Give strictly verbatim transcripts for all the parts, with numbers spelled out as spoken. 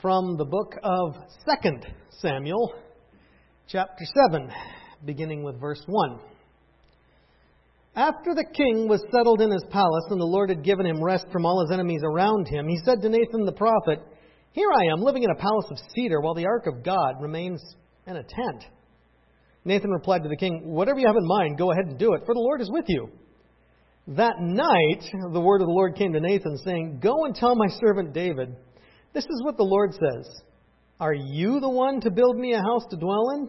from the book of Second Samuel, chapter seven, beginning with verse one. After the king was settled in his palace and the Lord had given him rest from all his enemies around him, he said to Nathan the prophet, "Here I am, living in a palace of cedar, while the ark of God remains in a tent." Nathan replied to the king, "Whatever you have in mind, go ahead and do it, for the Lord is with you." That night, the word of the Lord came to Nathan, saying, "Go and tell my servant David, this is what the Lord says. Are you the one to build me a house to dwell in?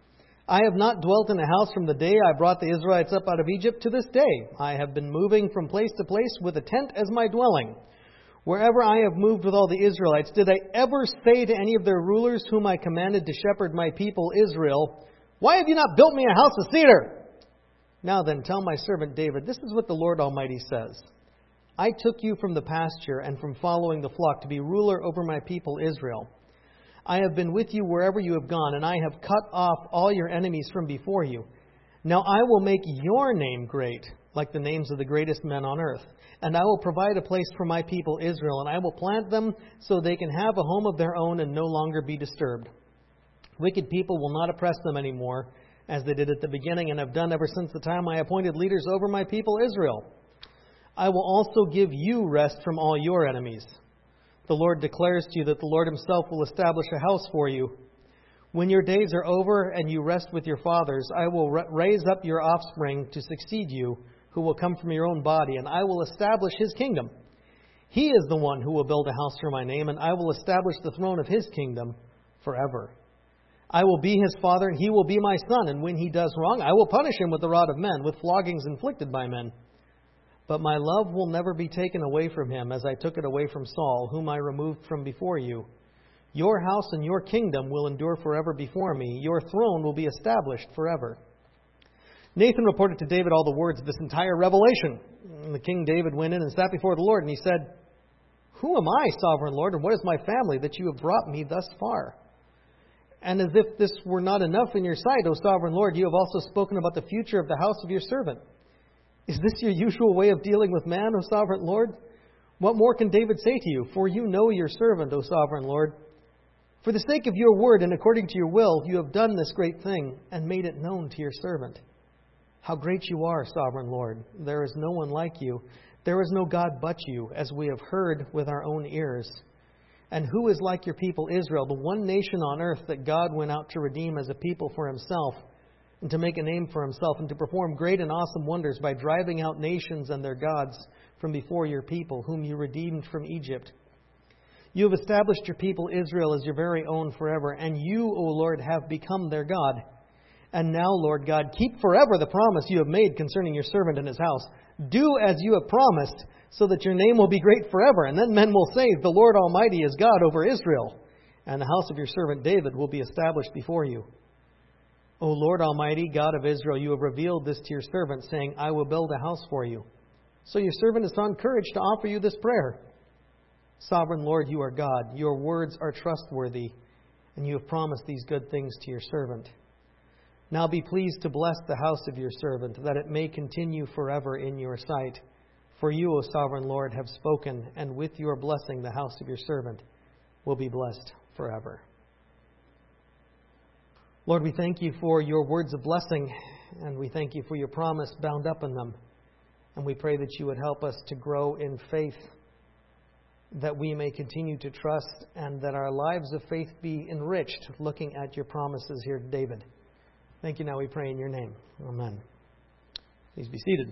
I have not dwelt in a house from the day I brought the Israelites up out of Egypt to this day. I have been moving from place to place with a tent as my dwelling. Wherever I have moved with all the Israelites, did I ever say to any of their rulers whom I commanded to shepherd my people Israel, 'Why have you not built me a house of cedar?' Now then, tell my servant David, this is what the Lord Almighty says. I took you from the pasture and from following the flock to be ruler over my people Israel. I have been with you wherever you have gone, and I have cut off all your enemies from before you. Now I will make your name great, like the names of the greatest men on earth. And I will provide a place for my people Israel, and I will plant them so they can have a home of their own and no longer be disturbed. Wicked people will not oppress them anymore, as they did at the beginning and have done ever since the time I appointed leaders over my people Israel. I will also give you rest from all your enemies. The Lord declares to you that the Lord himself will establish a house for you. When your days are over and you rest with your fathers, I will raise up your offspring to succeed you, who will come from your own body, and I will establish his kingdom. He is the one who will build a house for my name, and I will establish the throne of his kingdom forever. I will be his father, and he will be my son, and when he does wrong, I will punish him with the rod of men, with floggings inflicted by men. But my love will never be taken away from him, as I took it away from Saul, whom I removed from before you. Your house and your kingdom will endure forever before me. Your throne will be established forever." Nathan reported to David all the words of this entire revelation. And the king David went in and sat before the Lord, and he said, "Who am I, sovereign Lord, and what is my family that you have brought me thus far? And as if this were not enough in your sight, O sovereign Lord, you have also spoken about the future of the house of your servant. Is this your usual way of dealing with man, O sovereign Lord? What more can David say to you? For you know your servant, O sovereign Lord. For the sake of your word and according to your will, you have done this great thing and made it known to your servant. How great you are, sovereign Lord. There is no one like you. There is no God but you, as we have heard with our own ears. And who is like your people Israel, the one nation on earth that God went out to redeem as a people for himself, and to make a name for himself, and to perform great and awesome wonders by driving out nations and their gods from before your people, whom you redeemed from Egypt. You have established your people Israel as your very own forever, and you, O Lord, have become their God. And now, Lord God, keep forever the promise you have made concerning your servant and his house. Do as you have promised, so that your name will be great forever, and then men will say, the Lord Almighty is God over Israel, and the house of your servant David will be established before you. O Lord Almighty, God of Israel, you have revealed this to your servant, saying, I will build a house for you. So your servant has found courage to offer you this prayer. Sovereign Lord, you are God. Your words are trustworthy, and you have promised these good things to your servant. Now be pleased to bless the house of your servant, that it may continue forever in your sight. For you, O sovereign Lord, have spoken, and with your blessing the house of your servant will be blessed forever. Lord, we thank you for your words of blessing, and we thank you for your promise bound up in them. And we pray that you would help us to grow in faith, that we may continue to trust, and that our lives of faith be enriched looking at your promises here to David. Thank you. Now we pray in your name. Amen. Please be seated.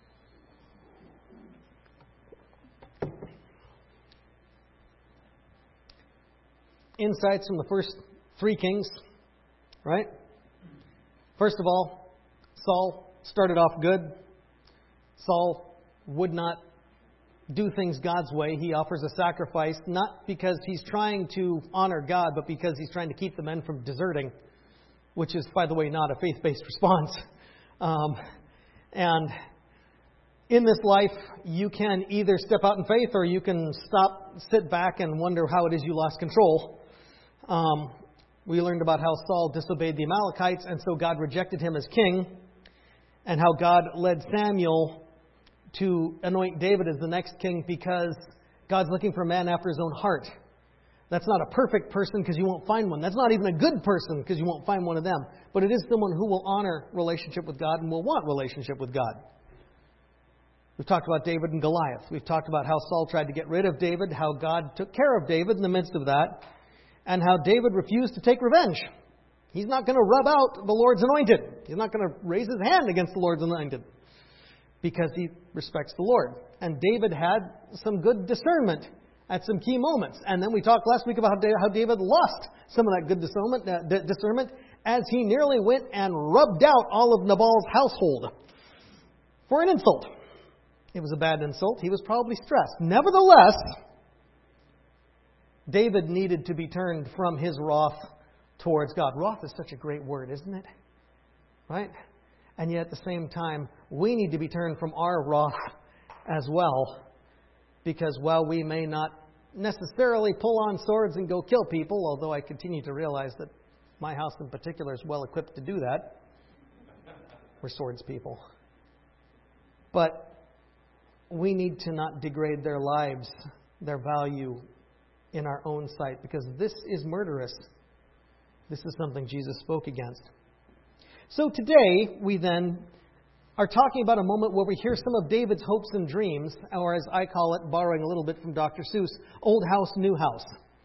Insights from the first three kings, right? First of all, Saul started off good. Saul would not do things God's way. He offers a sacrifice, not because he's trying to honor God, but because he's trying to keep the men from deserting, which is, by the way, not a faith-based response. Um, and in this life, you can either step out in faith or you can stop, sit back and wonder how it is you lost control. Um, we learned about how Saul disobeyed the Amalekites, and so God rejected him as king, and how God led Samuel to anoint David as the next king because God's looking for a man after his own heart. That's not a perfect person because you won't find one. That's not even a good person because you won't find one of them. But it is someone who will honor relationship with God and will want relationship with God. We've talked about David and Goliath. We've talked about how Saul tried to get rid of David, how God took care of David in the midst of that, and how David refused to take revenge. He's not going to rub out the Lord's anointed. He's not going to raise his hand against the Lord's anointed because he respects the Lord. And David had some good discernment at some key moments. And then we talked last week about how David lost some of that good discernment, uh, discernment as he nearly went and rubbed out all of Nabal's household for an insult. It was a bad insult. He was probably stressed. Nevertheless, David needed to be turned from his wrath towards God. Wrath is such a great word, isn't it? Right? And yet at the same time, we need to be turned from our wrath as well. Because while we may not necessarily pull on swords and go kill people, although I continue to realize that my house in particular is well equipped to do that. We're swords people. But we need to not degrade their lives, their value in our own sight, because this is murderous. This is something Jesus spoke against. So today, we then are talking about a moment where we hear some of David's hopes and dreams, or as I call it, borrowing a little bit from Doctor Seuss, old house, new house.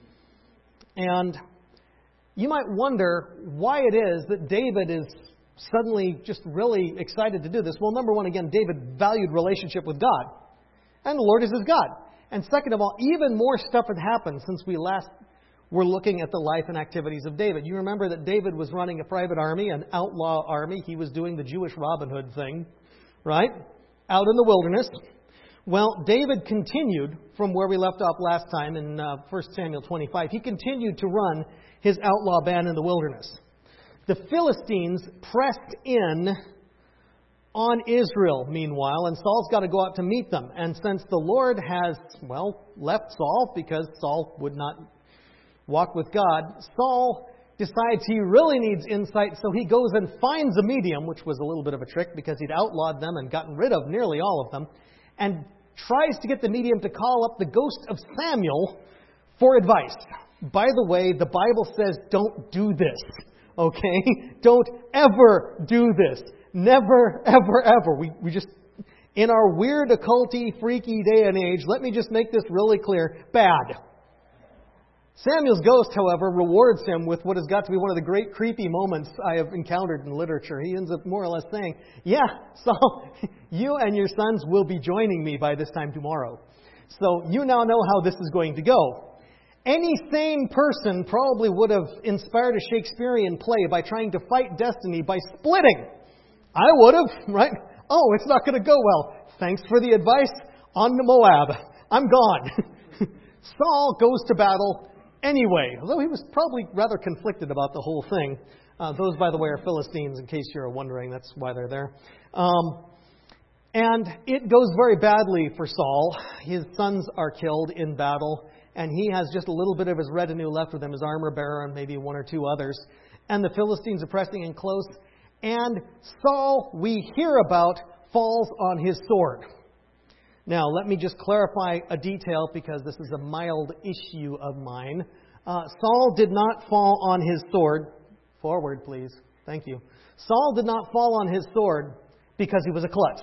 And you might wonder why it is that David is suddenly just really excited to do this. Well, number one, again, David valued relationship with God. And the Lord is his God. And second of all, even more stuff had happened since we last were looking at the life and activities of David. You remember that David was running a private army, an outlaw army. He was doing the Jewish Robin Hood thing, right? Out in the wilderness. Well, David continued from where we left off last time in uh, First Samuel twenty-five. He continued to run his outlaw band in the wilderness. The Philistines pressed in on Israel, meanwhile, and Saul's got to go out to meet them. And since the Lord has, well, left Saul because Saul would not walk with God, Saul decides he really needs insight, so he goes and finds a medium, which was a little bit of a trick because he'd outlawed them and gotten rid of nearly all of them, and tries to get the medium to call up the ghost of Samuel for advice. By the way, the Bible says don't do this. Okay? Don't ever do this. Never, ever, ever. We we just, in our weird, occulty, freaky day and age, let me just make this really clear. Bad. Samuel's ghost, however, rewards him with what has got to be one of the great creepy moments I have encountered in literature. He ends up more or less saying, yeah, Saul, you and your sons will be joining me by this time tomorrow. So you now know how this is going to go. Any sane person probably would have inspired a Shakespearean play by trying to fight destiny by splitting. I would have, right? Oh, it's not going to go well. Thanks for the advice. On to Moab. I'm gone. Saul goes to battle anyway, although he was probably rather conflicted about the whole thing. Uh, those, by the way, are Philistines, in case you're wondering. That's why they're there. Um, and it goes very badly for Saul. His sons are killed in battle. And he has just a little bit of his retinue left with him, his armor bearer and maybe one or two others. And the Philistines are pressing in close. And Saul, we hear about, falls on his sword. Now, let me just clarify a detail because this is a mild issue of mine. Uh, Saul did not fall on his sword. Forward, please. Thank you. Saul did not fall on his sword because he was a klutz.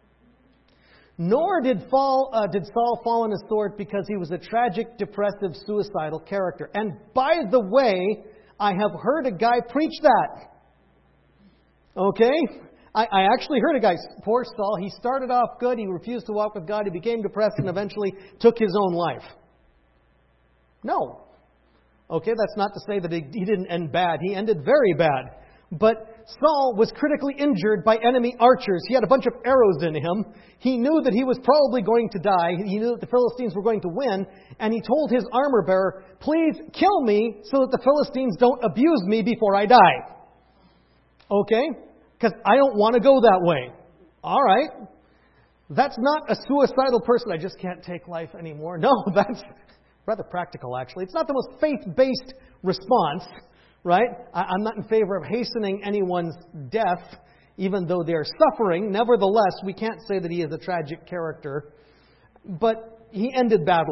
Nor did, fall, uh, did Saul fall on his sword because he was a tragic, depressive, suicidal character. And by the way, I have heard a guy preach that. Okay? I, I actually heard a guy, poor Saul, he started off good, he refused to walk with God, he became depressed and eventually took his own life. No. Okay, that's not to say that he, he didn't end bad. He ended very bad. But Saul was critically injured by enemy archers. He had a bunch of arrows in him. He knew that he was probably going to die. He knew that the Philistines were going to win. And he told his armor bearer, please kill me so that the Philistines don't abuse me before I die. Okay? Because I don't want to go that way. All right. That's not a suicidal person. I just can't take life anymore. No, that's rather practical, actually. It's not the most faith-based response. Right? I'm not in favor of hastening anyone's death, even though they are suffering. Nevertheless, we can't say that he is a tragic character. But he ended badly.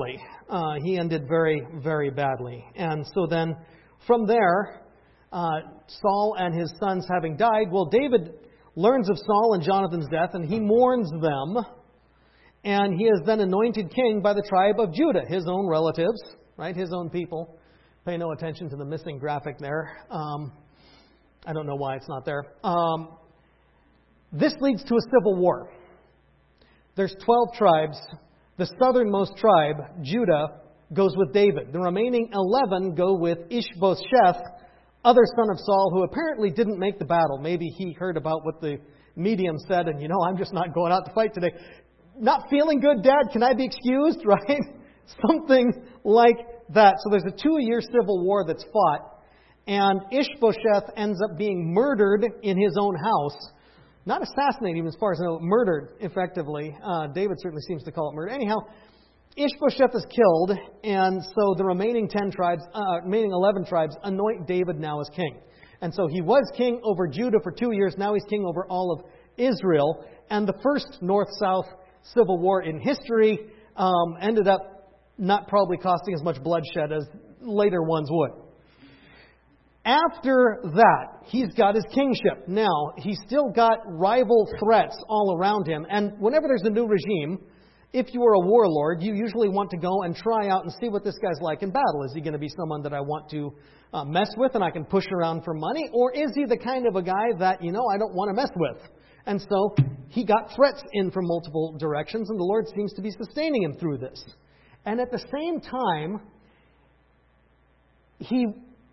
Uh, he ended very, very badly. And so then, from there, uh, Saul and his sons having died, well, David learns of Saul and Jonathan's death, and he mourns them. And he is then anointed king by the tribe of Judah, his own relatives, right? His own people. Pay no attention to the missing graphic there. Um, I don't know why it's not there. Um, this leads to a civil war. There's twelve tribes. The southernmost tribe, Judah, goes with David. The remaining eleven go with Ishbosheth, other son of Saul, who apparently didn't make the battle. Maybe he heard about what the medium said, and, you know, I'm just not going out to fight today. Not feeling good, Dad? Can I be excused? Right? Something like that. So there's a two-year civil war that's fought, and Ishbosheth ends up being murdered in his own house. Not assassinated, even as far as I know, murdered, effectively. Uh, David certainly seems to call it murder. Anyhow, Ishbosheth is killed, and so the remaining ten tribes, uh, remaining eleven tribes, anoint David now as king. And so he was king over Judah for two years. Now he's king over all of Israel. And the first north-south civil war in history um, ended up not probably costing as much bloodshed as later ones would. After that, he's got his kingship. Now, he's still got rival threats all around him. And whenever there's a new regime, if you are a warlord, you usually want to go and try out and see what this guy's like in battle. Is he going to be someone that I want to uh, mess with and I can push around for money? Or is he the kind of a guy that, you know, I don't want to mess with? And so he got threats in from multiple directions, and the Lord seems to be sustaining him through this. And at the same time, he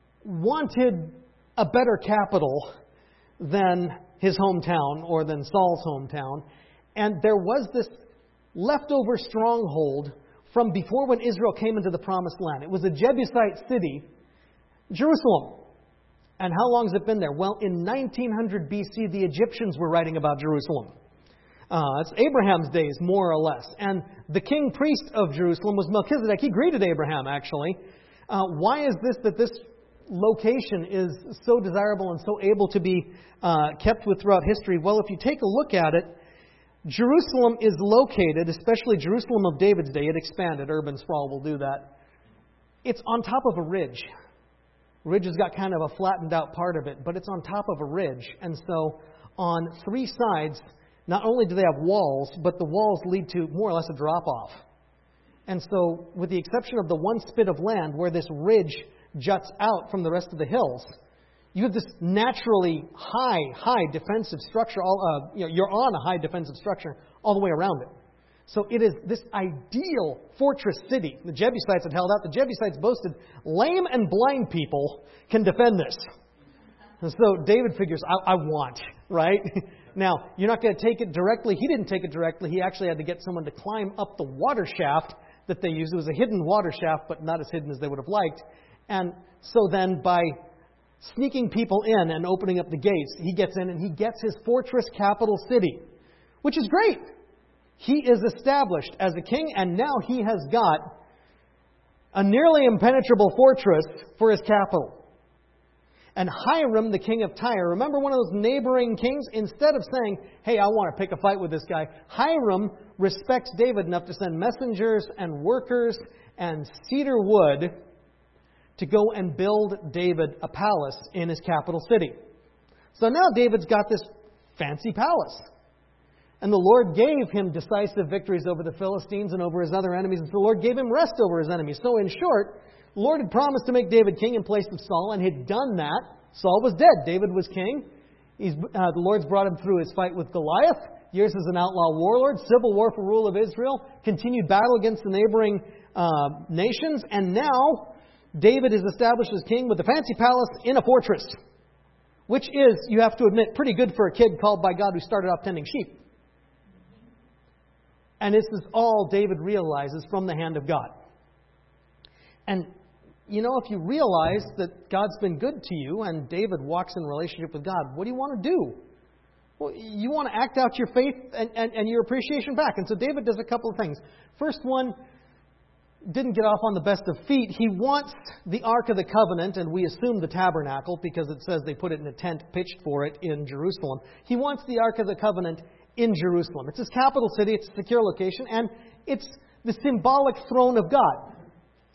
wanted a better capital than his hometown or than Saul's hometown. And there was this leftover stronghold from before when Israel came into the Promised Land. It was a Jebusite city, Jerusalem. And how long has it been there? Well, in nineteen hundred B C, the Egyptians were writing about Jerusalem. Uh, it's Abraham's days, more or less. And the king priest of Jerusalem was Melchizedek. He greeted Abraham, actually. Uh, why is this that this location is so desirable and so able to be uh, kept with throughout history? Well, if you take a look at it, Jerusalem is located, especially Jerusalem of David's day. It expanded. Urban sprawl will do that. It's on top of a ridge. Ridge has got kind of a flattened out part of it, but it's on top of a ridge. And so on three sides, not only do they have walls, but the walls lead to more or less a drop-off. And so with the exception of the one spit of land where this ridge juts out from the rest of the hills, you have this naturally high, high defensive structure. All, uh, you know, you're on a high defensive structure all the way around it. So it is this ideal fortress city. The Jebusites had held out. The Jebusites boasted, lame and blind people can defend this. And so David figures, I, I want, right? Now, you're not going to take it directly. He didn't take it directly. He actually had to get someone to climb up the water shaft that they used. It was a hidden water shaft, but not as hidden as they would have liked. And so then by sneaking people in and opening up the gates, he gets in and he gets his fortress capital city, which is great. He is established as a king, and now he has got a nearly impenetrable fortress for his capital. And Hiram, the king of Tyre, remember one of those neighboring kings? Instead of saying, hey, I want to pick a fight with this guy, Hiram respects David enough to send messengers and workers and cedar wood to go and build David a palace in his capital city. So now David's got this fancy palace. And the Lord gave him decisive victories over the Philistines and over his other enemies. And so the Lord gave him rest over his enemies. So in short, the Lord had promised to make David king in place of Saul, and had done that. Saul was dead. David was king. He's, uh, the Lord's brought him through his fight with Goliath, years as an outlaw warlord, civil war for rule of Israel, continued battle against the neighboring uh, nations, and now David is established as king with a fancy palace in a fortress, which is, you have to admit, pretty good for a kid called by God who started off tending sheep. And this is all David realizes from the hand of God. And, you know, if you realize that God's been good to you and David walks in relationship with God, what do you want to do? Well, you want to act out your faith and, and, and your appreciation back. And so David does a couple of things. First one, didn't get off on the best of feet. He wants the Ark of the Covenant, and we assume the tabernacle because it says they put it in a tent pitched for it in Jerusalem. He wants the Ark of the Covenant in Jerusalem. It's his capital city, it's a secure location, and it's the symbolic throne of God.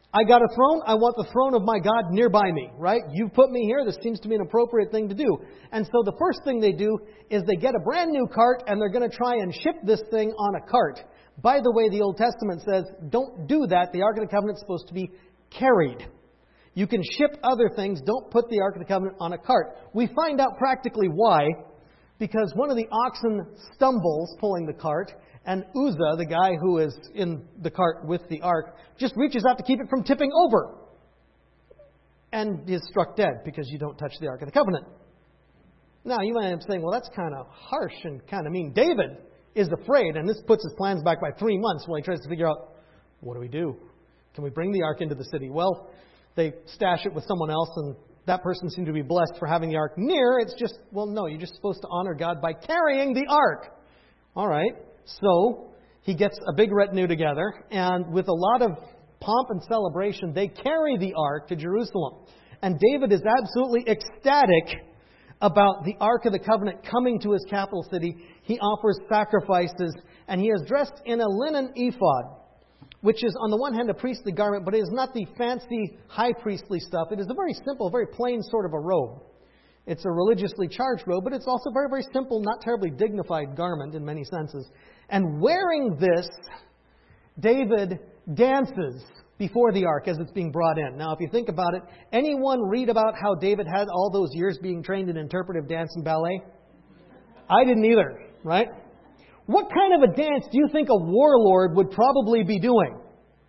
I got a throne. I want the throne of my God nearby me, right? You've put me here. This seems to be an appropriate thing to do. And so the first thing they do is they get a brand new cart and they're going to try and ship this thing on a cart. By the way, the Old Testament says, don't do that. The Ark of the Covenant is supposed to be carried. You can ship other things. Don't put the Ark of the Covenant on a cart. We find out practically why. Because one of the oxen stumbles pulling the cart, and Uzzah, the guy who is in the cart with the ark, just reaches out to keep it from tipping over. And is struck dead because you don't touch the Ark of the Covenant. Now, you might end up saying, well, that's kind of harsh and kind of mean. David is afraid, and this puts his plans back by three months while he tries to figure out, what do we do? Can we bring the ark into the city? Well, they stash it with someone else, and that person seemed to be blessed for having the ark near. It's just, well, no, you're just supposed to honor God by carrying the ark. All right. So he gets a big retinue together, and with a lot of pomp and celebration, they carry the ark to Jerusalem. And David is absolutely ecstatic about the Ark of the Covenant coming to his capital city. He offers sacrifices, and he is dressed in a linen ephod, which is on the one hand a priestly garment, but it is not the fancy high priestly stuff. It is a very simple, very plain sort of a robe. It's a religiously charged robe, but it's also a very, very simple, not terribly dignified garment in many senses. And wearing this, David dances before the ark as it's being brought in. Now, if you think about it, anyone read about how David had all those years being trained in interpretive dance and ballet? I didn't either, right? What kind of a dance do you think a warlord would probably be doing?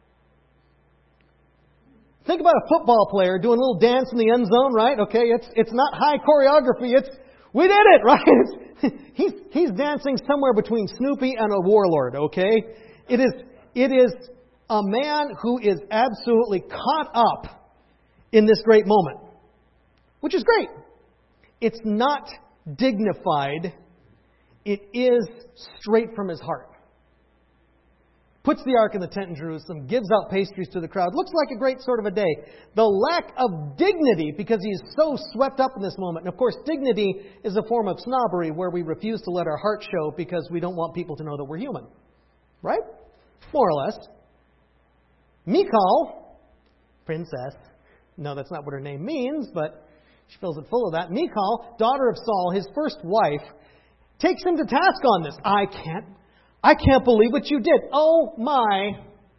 Think about a football player doing a little dance in the end zone, right? Okay, it's it's not high choreography. It's, we did it, right? It's, he's he's dancing somewhere between Snoopy and a warlord, okay? It is it is a man who is absolutely caught up in this great moment, which is great. It's not dignified. It is straight from his heart. Puts the ark in the tent in Jerusalem, gives out pastries to the crowd. Looks like a great sort of a day. The lack of dignity, because he is so swept up in this moment. And of course, dignity is a form of snobbery where we refuse to let our heart show because we don't want people to know that we're human. Right? More or less. Michal, princess. No, that's not what her name means, but she fills it full of that. Michal, daughter of Saul, his first wife, takes him to task on this. I can't, I can't believe what you did. Oh my.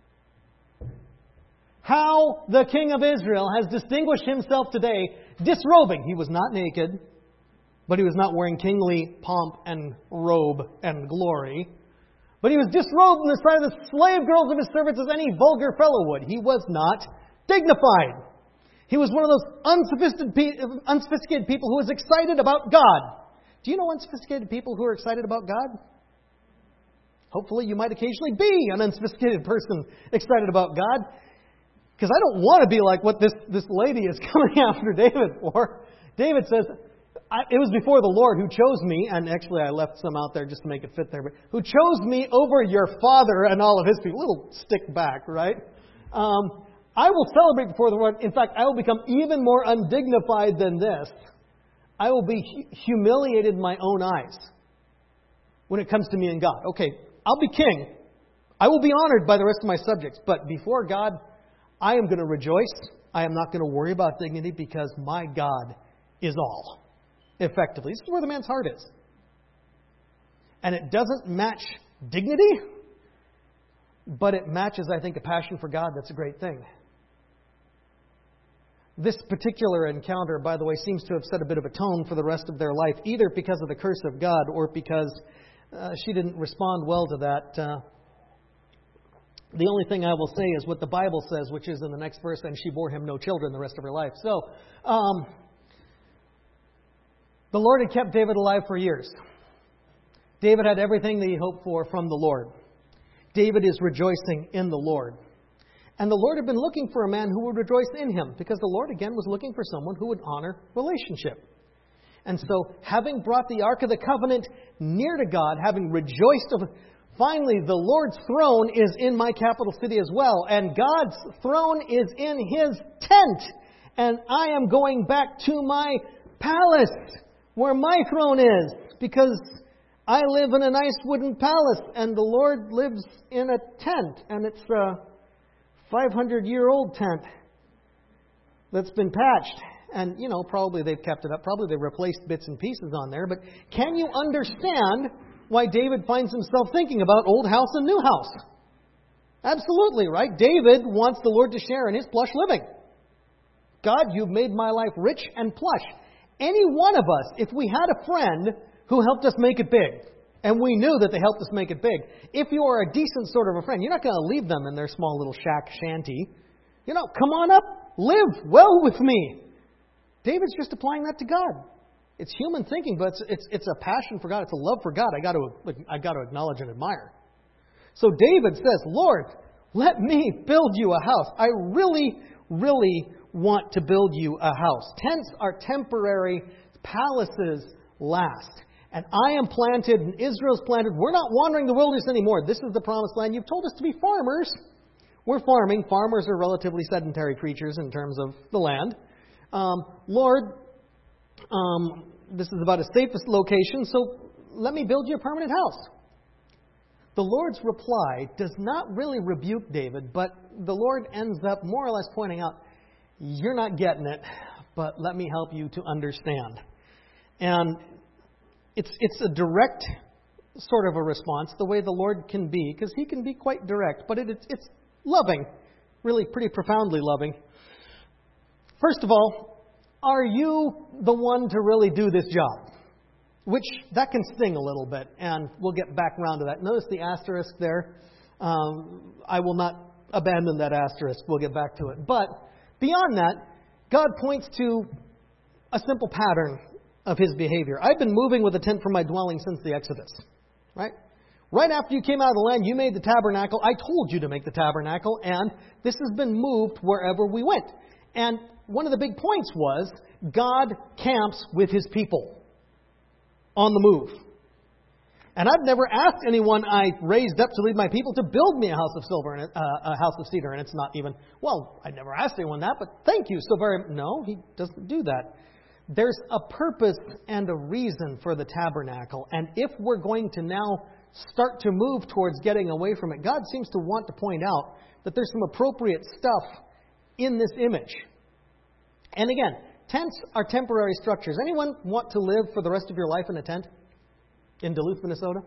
How the king of Israel has distinguished himself today, disrobing. He was not naked, but he was not wearing kingly pomp and robe and glory. But he was disrobed in the sight of the slave girls of his servants as any vulgar fellow would. He was not dignified. He was one of those unsophisticated, unsophisticated people who was excited about God. Do you know unsophisticated people who are excited about God? Hopefully you might occasionally be an unsophisticated person excited about God. Because I don't want to be like what this, this lady is coming after David for. David says, I, it was before the Lord who chose me, and actually I left some out there just to make it fit there, but who chose me over your father and all of his people. A little stick back, right? Um, I will celebrate before the Lord. In fact, I will become even more undignified than this. I will be humiliated in my own eyes when it comes to me and God. Okay, I'll be king. I will be honored by the rest of my subjects. But before God, I am going to rejoice. I am not going to worry about dignity because my God is all. Effectively. This is where the man's heart is. And it doesn't match dignity, but it matches, I think, a passion for God. That's a great thing. This particular encounter, by the way, seems to have set a bit of a tone for the rest of their life, either because of the curse of God or because uh, she didn't respond well to that. Uh, the only thing I will say is what the Bible says, which is in the next verse, and she bore him no children the rest of her life. So, um, the Lord had kept David alive for years. David had everything that he hoped for from the Lord. David is rejoicing in the Lord. And the Lord had been looking for a man who would rejoice in him, because the Lord, again, was looking for someone who would honor relationship. And so, having brought the Ark of the Covenant near to God, having rejoiced of, finally, the Lord's throne is in my capital city as well, and God's throne is in His tent, and I am going back to my palace, where my throne is, because I live in a nice wooden palace, and the Lord lives in a tent, and it's uh, five hundred year old tent that's been patched. And, you know, probably they've kept it up. Probably they've replaced bits and pieces on there. But can you understand why David finds himself thinking about old house and new house? Absolutely, right? David wants the Lord to share in his plush living. God, you've made my life rich and plush. Any one of us, if we had a friend who helped us make it big, and we knew that they helped us make it big, if you are a decent sort of a friend, you're not going to leave them in their small little shack shanty. You know, come on up, live well with me. David's just applying that to God. It's human thinking, but it's, it's, it's a passion for God. It's a love for God I got to, I got to acknowledge and admire. So David says, Lord, let me build you a house. I really, really want to build you a house. Tents are temporary. Palaces last. And I am planted and Israel's planted. We're not wandering the wilderness anymore. This is the promised land. You've told us to be farmers. We're farming. Farmers are relatively sedentary creatures in terms of the land. Um, Lord, um, this is about a safest location, so let me build you a permanent house. The Lord's reply does not really rebuke David, but the Lord ends up more or less pointing out, you're not getting it, but let me help you to understand. And it's it's a direct sort of a response, the way the Lord can be, because He can be quite direct, but it, it's, it's loving, really pretty profoundly loving. First of all, are you the one to really do this job? Which, that can sting a little bit, and we'll get back around to that. Notice the asterisk there. Um, I will not abandon that asterisk. We'll get back to it. But beyond that, God points to a simple pattern of His behavior. I've been moving with a tent from my dwelling since the Exodus. Right? Right after you came out of the land, you made the tabernacle. I told you to make the tabernacle, and this has been moved wherever we went. And one of the big points was God camps with His people on the move. And I've never asked anyone I raised up to lead my people to build me a house of silver and a, uh, a house of cedar, and it's not even, well, I never asked anyone that, but thank you so very much. No, He doesn't do that. There's a purpose and a reason for the tabernacle, and if we're going to now start to move towards getting away from it, God seems to want to point out that there's some appropriate stuff in this image. And again, tents are temporary structures. Anyone want to live for the rest of your life in a tent in Duluth, Minnesota?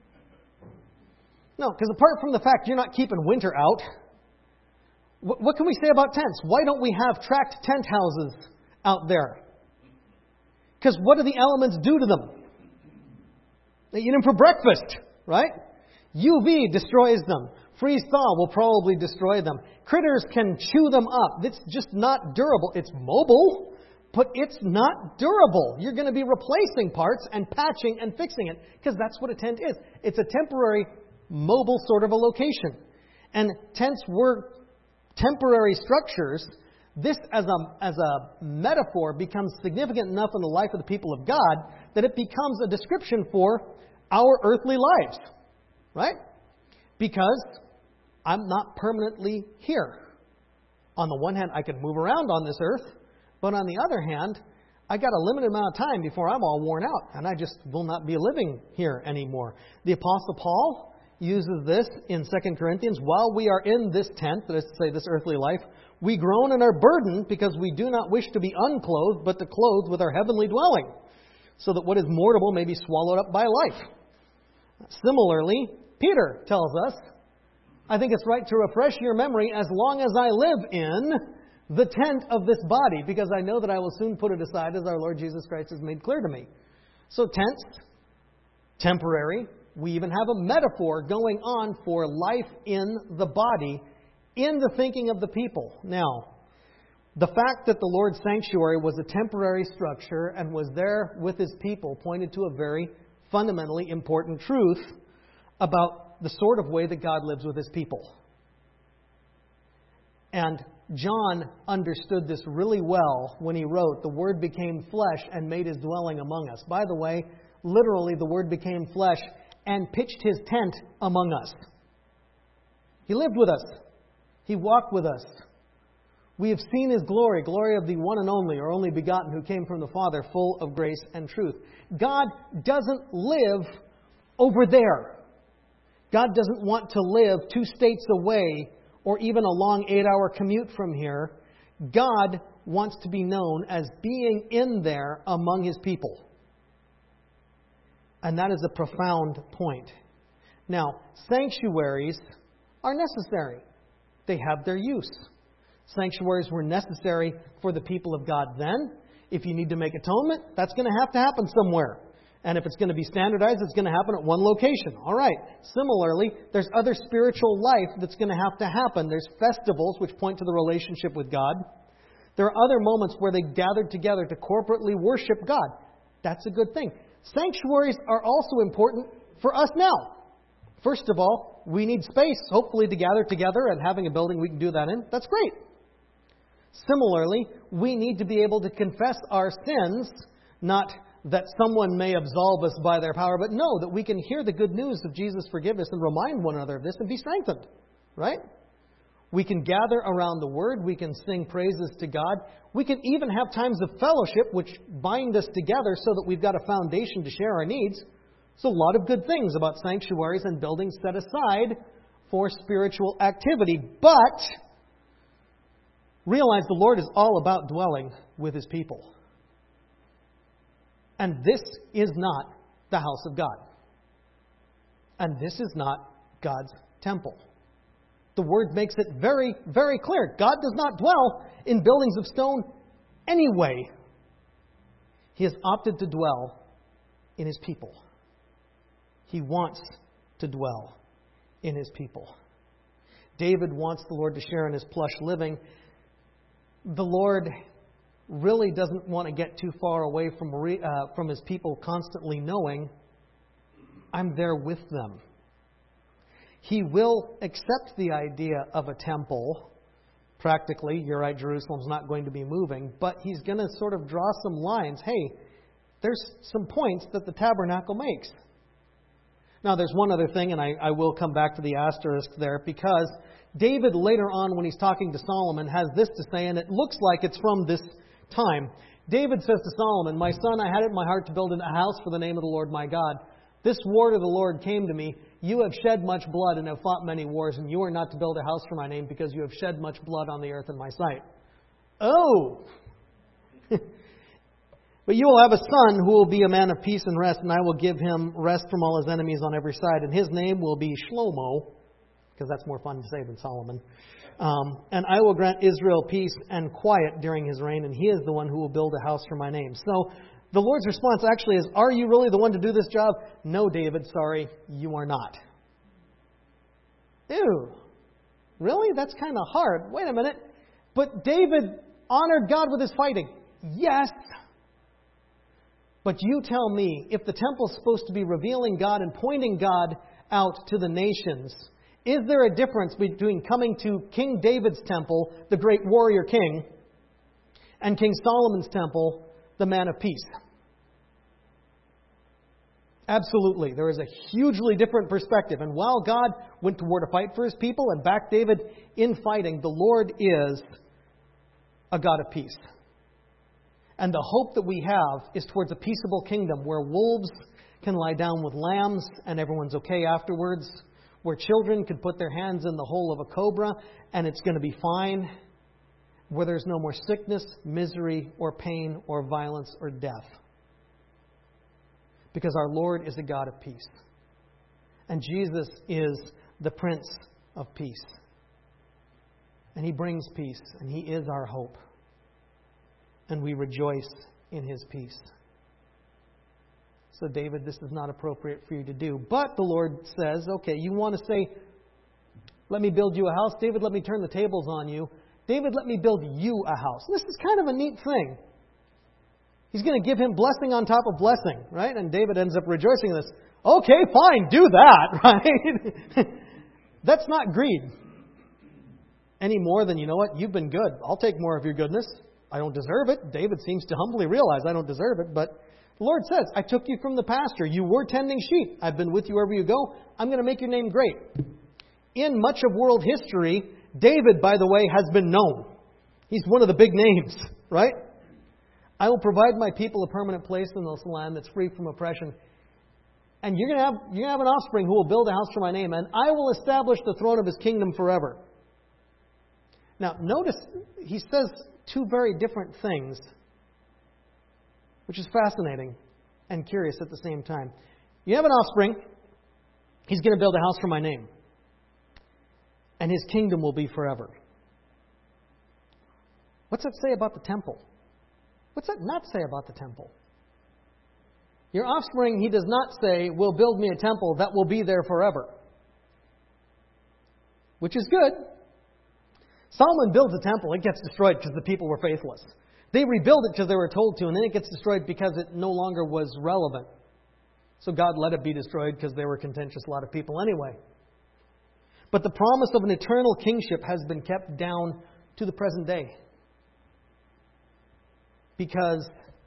No, because apart from the fact you're not keeping winter out, what, what can we say about tents? Why don't we have tract tent houses out there? Because what do the elements do to them? They eat them for breakfast, right? U V destroys them. Freeze-thaw will probably destroy them. Critters can chew them up. It's just not durable. It's mobile, but it's not durable. You're going to be replacing parts and patching and fixing it, because that's what a tent is. It's a temporary, mobile sort of a location. And tents were temporary structures. This, as a, as a metaphor, becomes significant enough in the life of the people of God that it becomes a description for our earthly lives. Right? Because I'm not permanently here. On the one hand, I can move around on this earth, but on the other hand, I got a limited amount of time before I'm all worn out, and I just will not be living here anymore. The Apostle Paul uses this in Second Corinthians. While we are in this tent, that is to say, this earthly life, we groan and are burdened because we do not wish to be unclothed, but to clothe with our heavenly dwelling, so that what is mortal may be swallowed up by life. Similarly, Peter tells us, I think it's right to refresh your memory as long as I live in the tent of this body, because I know that I will soon put it aside as our Lord Jesus Christ has made clear to me. So tents, temporary. We even have a metaphor going on for life in the body, in the thinking of the people. Now, the fact that the Lord's sanctuary was a temporary structure and was there with His people pointed to a very fundamentally important truth about the sort of way that God lives with His people. And John understood this really well when he wrote, the Word became flesh and made His dwelling among us. By the way, literally the Word became flesh and pitched His tent among us. He lived with us. He walked with us. We have seen His glory, glory of the one and only, or only begotten, who came from the Father, full of grace and truth. God doesn't live over there. God doesn't want to live two states away or even a long eight-hour commute from here, God wants to be known as being in there among His people. And that is a profound point. Now, sanctuaries are necessary. They have their use. Sanctuaries were necessary for the people of God then. If you need to make atonement, that's going to have to happen somewhere. And if it's going to be standardized, it's going to happen at one location. All right. Similarly, there's other spiritual life that's going to have to happen. There's festivals which point to the relationship with God. There are other moments where they gathered together to corporately worship God. That's a good thing. Sanctuaries are also important for us now. First of all, we need space, hopefully, to gather together, and having a building we can do that in, that's great. Similarly, we need to be able to confess our sins, not that someone may absolve us by their power, but no, that we can hear the good news of Jesus' forgiveness and remind one another of this and be strengthened. Right? We can gather around the Word. We can sing praises to God. We can even have times of fellowship which bind us together so that we've got a foundation to share our needs. So a lot of good things about sanctuaries and buildings set aside for spiritual activity. But realize the Lord is all about dwelling with His people. And this is not the house of God. And this is not God's temple. The Word makes it very, very clear. God does not dwell in buildings of stone anyway. He has opted to dwell in His people. He wants to dwell in His people. David wants the Lord to share in His plush living. The Lord really doesn't want to get too far away from, uh, from His people constantly knowing, I'm there with them. He will accept the idea of a temple. Practically, you're right, Jerusalem's not going to be moving, but He's going to sort of draw some lines. Hey, there's some points that the tabernacle makes. Now, there's one other thing, and I, I will come back to the asterisk there, because David later on, when he's talking to Solomon, has this to say, and it looks like it's from this time. David says to Solomon, My son, I had it in my heart to build a house for the name of the Lord my God. This word of the Lord came to me. You have shed much blood and have fought many wars, and you are not to build a house for my name because you have shed much blood on the earth in my sight. Oh! But you will have a son who will be a man of peace and rest, and I will give him rest from all his enemies on every side. And his name will be Shlomo, because that's more fun to say than Solomon. Um, and I will grant Israel peace and quiet during his reign, and he is the one who will build a house for my name. So the Lord's response actually is, are you really the one to do this job? No, David, sorry, you are not. Ew. Really? That's kind of hard. Wait a minute. But David honored God with his fighting. Yes. But you tell me, if the temple is supposed to be revealing God and pointing God out to the nations, is there a difference between coming to King David's temple, the great warrior king, and King Solomon's temple, the man of peace? Absolutely. There is a hugely different perspective. And while God went to war to fight for His people and backed David in fighting, the Lord is a God of peace. And the hope that we have is towards a peaceable kingdom where wolves can lie down with lambs and everyone's okay afterwards, where children could put their hands in the hole of a cobra and it's going to be fine, where there's no more sickness, misery, or pain, or violence, or death. Because our Lord is a God of peace. And Jesus is the Prince of Peace. And He brings peace, and He is our hope. And we rejoice in His peace. So, David, this is not appropriate for you to do. But the Lord says, okay, you want to say, let me build you a house? David, let me turn the tables on you. David, let me build you a house. This is kind of a neat thing. He's going to give him blessing on top of blessing, right? And David ends up rejoicing in this. Okay, fine, do that, right? That's not greed. Any more than, you know what, you've been good. I'll take more of your goodness. I don't deserve it. David seems to humbly realize I don't deserve it, but the Lord says, I took you from the pasture. You were tending sheep. I've been with you wherever you go. I'm going to make your name great. In much of world history, David, by the way, has been known. He's one of the big names, right? I will provide my people a permanent place in this land that's free from oppression. And you're going to have, you're going to have an offspring who will build a house for my name, and I will establish the throne of His kingdom forever. Now, notice he says two very different things, which is fascinating and curious at the same time. You have an offspring. He's going to build a house for my name. And his kingdom will be forever. What's that say about the temple? What's that not say about the temple? Your offspring, he does not say, will build me a temple that will be there forever. Which is good. Solomon builds a temple. It gets destroyed because the people were faithless. They rebuild it because they were told to, and then it gets destroyed because it no longer was relevant. So God let it be destroyed because they were contentious, a lot of people anyway. But the promise of an eternal kingship has been kept down to the present day. Because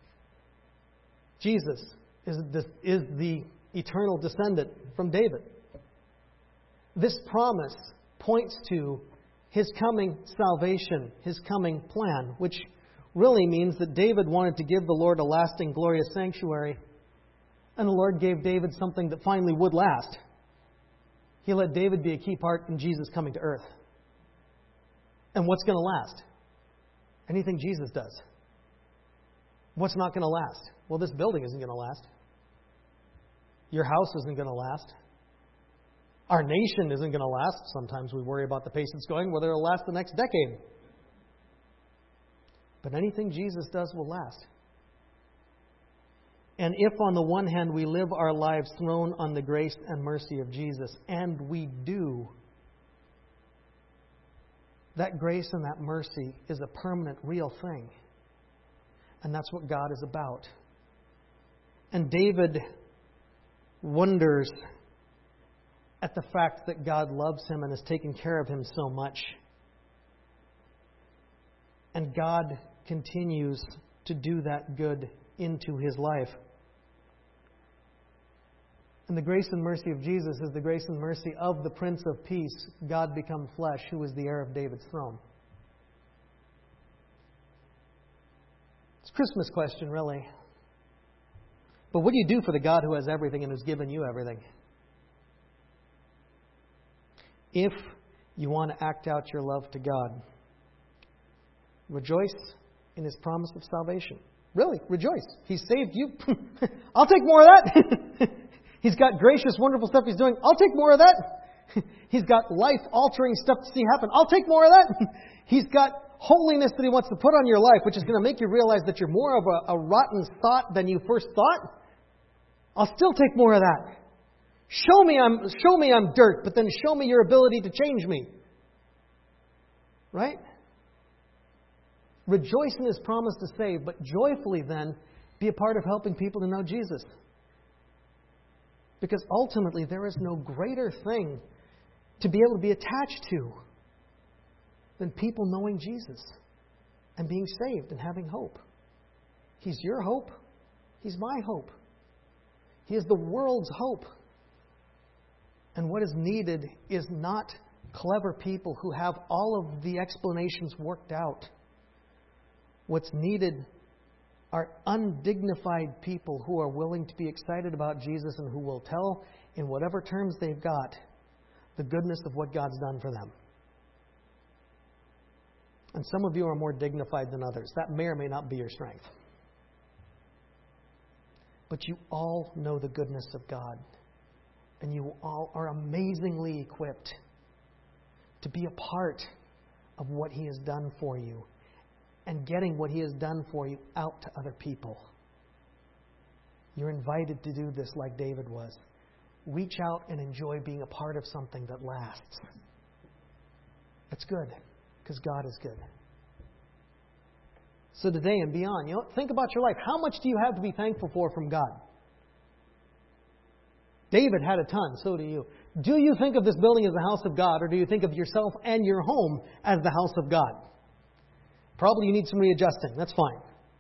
Jesus is the, is the eternal descendant from David. This promise points to His coming salvation, His coming plan, which really means that David wanted to give the Lord a lasting, glorious sanctuary, and the Lord gave David something that finally would last. He let David be a key part in Jesus coming to earth. And what's going to last? Anything Jesus does. What's not going to last? Well, this building isn't going to last. Your house isn't going to last. Our nation isn't going to last. Sometimes we worry about the pace it's going, whether it'll last the next decade. But anything Jesus does will last. And if on the one hand we live our lives thrown on the grace and mercy of Jesus, and we do, that grace and that mercy is a permanent, real thing. And that's what God is about. And David wonders at the fact that God loves him and has taken care of him so much. And God continues to do that good into his life. And the grace and mercy of Jesus is the grace and mercy of the Prince of Peace, God become flesh, who is the heir of David's throne. It's a Christmas question, really. But what do you do for the God who has everything and who's given you everything? If you want to act out your love to God, rejoice in His promise of salvation. Really, rejoice. He's saved you. I'll take more of that. He's got gracious, wonderful stuff He's doing. I'll take more of that. He's got life-altering stuff to see happen. I'll take more of that. He's got holiness that He wants to put on your life, which is going to make you realize that you're more of a, a rotten thought than you first thought. I'll still take more of that. Show me I'm show me I'm dirt, but then show me your ability to change me. Right? Rejoice in His promise to save, but joyfully then be a part of helping people to know Jesus. Because ultimately there is no greater thing to be able to be attached to than people knowing Jesus and being saved and having hope. He's your hope. He's my hope. He is the world's hope. And what is needed is not clever people who have all of the explanations worked out. What's needed are undignified people who are willing to be excited about Jesus and who will tell, in whatever terms they've got, the goodness of what God's done for them. And some of you are more dignified than others. That may or may not be your strength. But you all know the goodness of God. And you all are amazingly equipped to be a part of what He has done for you and getting what He has done for you out to other people. You're invited to do this like David was. Reach out and enjoy being a part of something that lasts. That's good, because God is good. So today and beyond, you know, think about your life. How much do you have to be thankful for from God? David had a ton, so do you. Do you think of this building as the house of God, or do you think of yourself and your home as the house of God? Probably you need some readjusting. That's fine.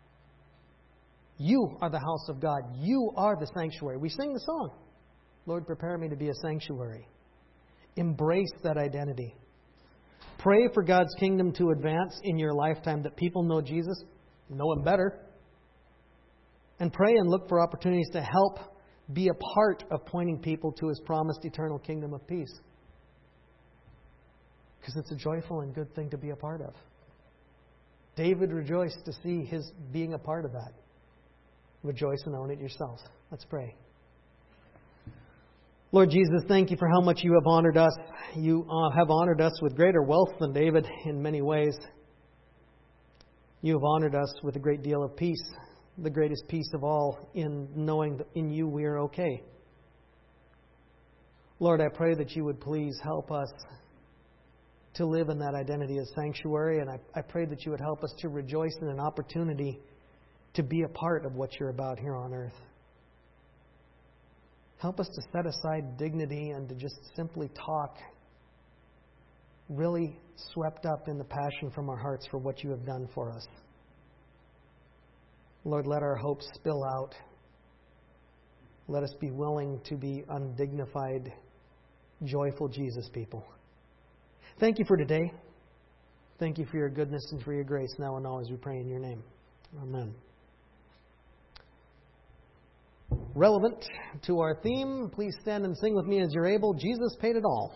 You are the house of God. You are the sanctuary. We sing the song, Lord, prepare me to be a sanctuary. Embrace that identity. Pray for God's kingdom to advance in your lifetime, that people know Jesus, know Him better. And pray and look for opportunities to help be a part of pointing people to His promised eternal kingdom of peace. because it's a joyful and good thing to be a part of. David rejoiced to see his being a part of that. Rejoice and own it yourselves. Let's pray. Lord Jesus, thank you for how much you have honored us. You uh, have honored us with greater wealth than David in many ways. You have honored us with a great deal of peace, the greatest peace of all, in knowing that in you we are okay. Lord, I pray that you would please help us to live in that identity as sanctuary, and I, I pray that you would help us to rejoice in an opportunity to be a part of what you're about here on earth. Help us to set aside dignity and to just simply talk, really swept up in the passion from our hearts for what you have done for us. Lord, let our hopes spill out. Let us be willing to be undignified, joyful Jesus people. Thank you for today. Thank you for your goodness and for your grace now and always, we pray in your name. Amen. Relevant to our theme, please stand and sing with me as you're able. Jesus paid it all.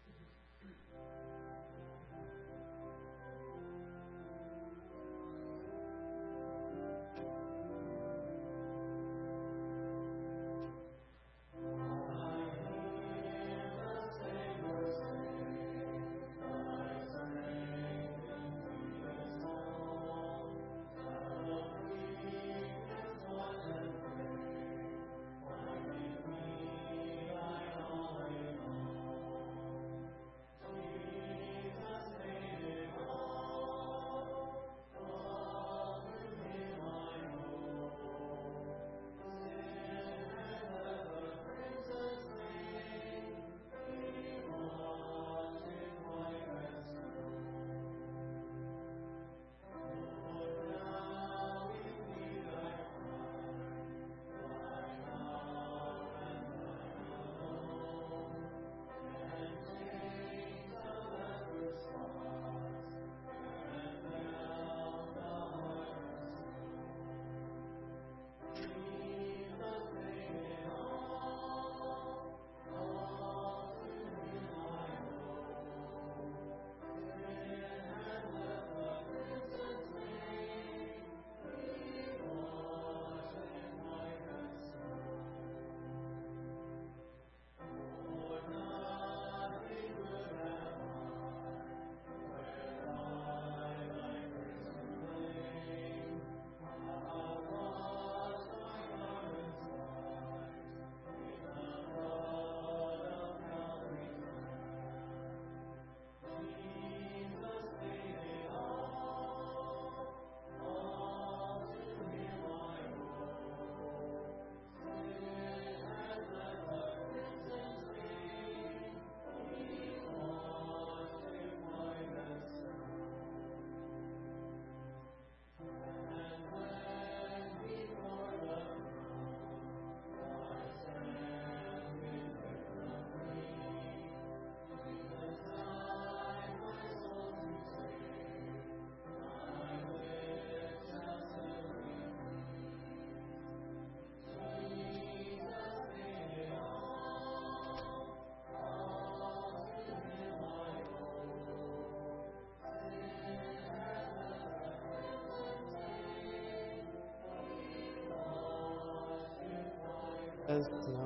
As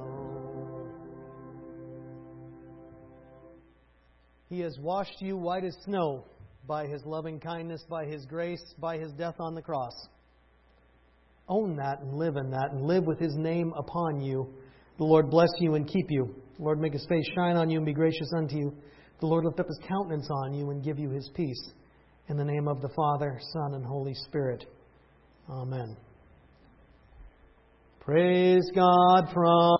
snow. He has washed you white as snow by His loving kindness, by His grace, by His death on the cross. Own that and live in that and live with His name upon you. The Lord bless you and keep you. The Lord make His face shine on you and be gracious unto you. The Lord lift up His countenance on you and give you His peace. In the name of the Father, Son, and Holy Spirit. Amen. Praise God from